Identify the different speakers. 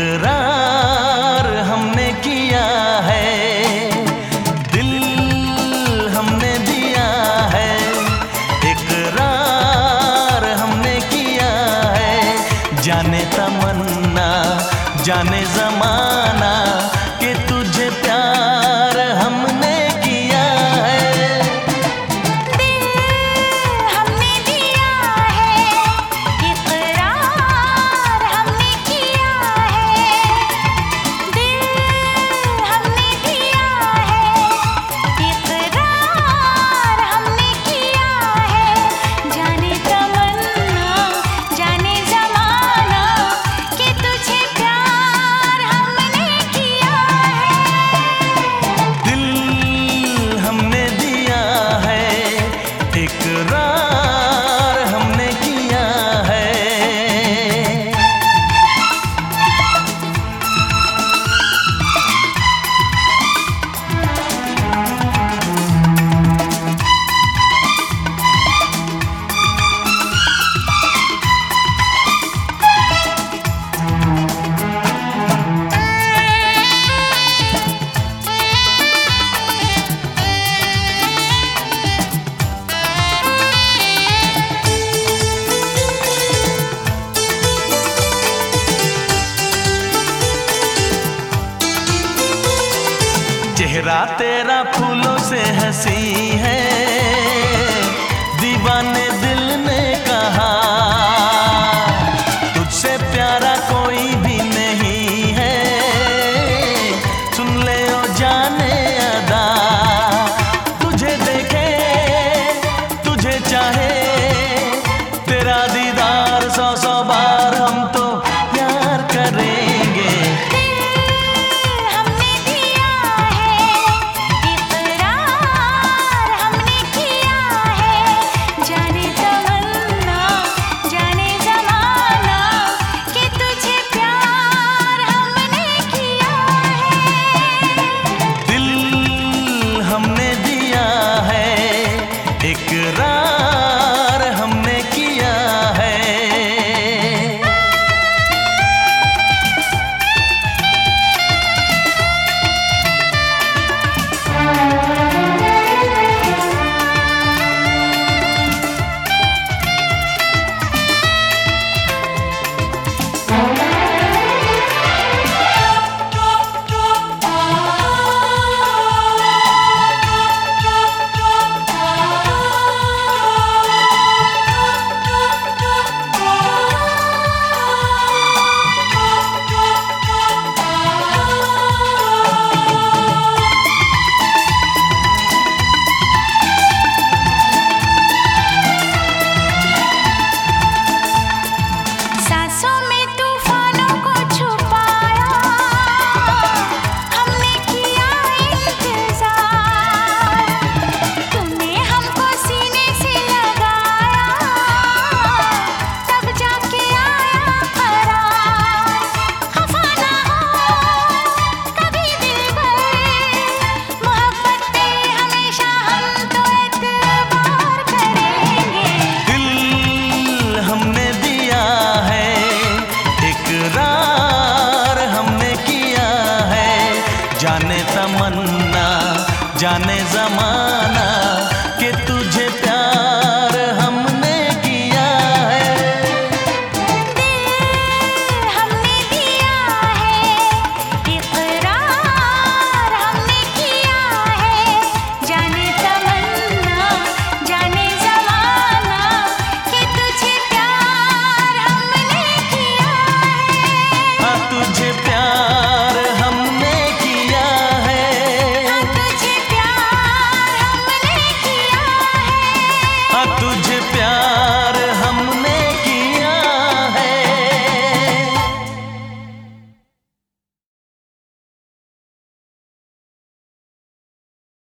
Speaker 1: इकरार हमने किया है, दिल हमने दिया है, इकरार हमने किया है। जाने तमन्ना जाने जमाना कि तुझे प्यार हमने किया है।
Speaker 2: दिल हमने दिया है, इकरार हमने किया है। दिल हमने दिया है, इकरार हमने किया है। जाने तमन्ना जाने जमाना कि तुझे प्यार हमने किया है।
Speaker 1: दिल हमने दिया है, इकरार हमने किया है। चेहरा तेरा फूलों से हंसी है, दीवाने दिल ने कहा तुझसे प्यारा कोई भी नहीं है। सुन ले ओ जाने अदा, तुझे देखे तुझे चाहे, तेरा दीदार सौ सौ बार हम तो प्यार करेंगे।
Speaker 2: हमने दिया है, इकरार हमने किया है। जाने तमन्ना जाने जमाना कि तुझे प्यार हमने किया है।
Speaker 1: दिल हमने दिया है, इकरार हमने किया है।
Speaker 2: सांसों में तूफानों को छुपाया, हमने किया इंतजार। तुमने हमको सीने से लगाया, तब जाके आया करार। खफा ना हो कभी दिलबर, मोहब्बत पे हमेशा हम तो एतबार करेंगे।
Speaker 1: दिल हमने दिया है, इकरार हमने किया है। जाने तमन्ना जाने जमाना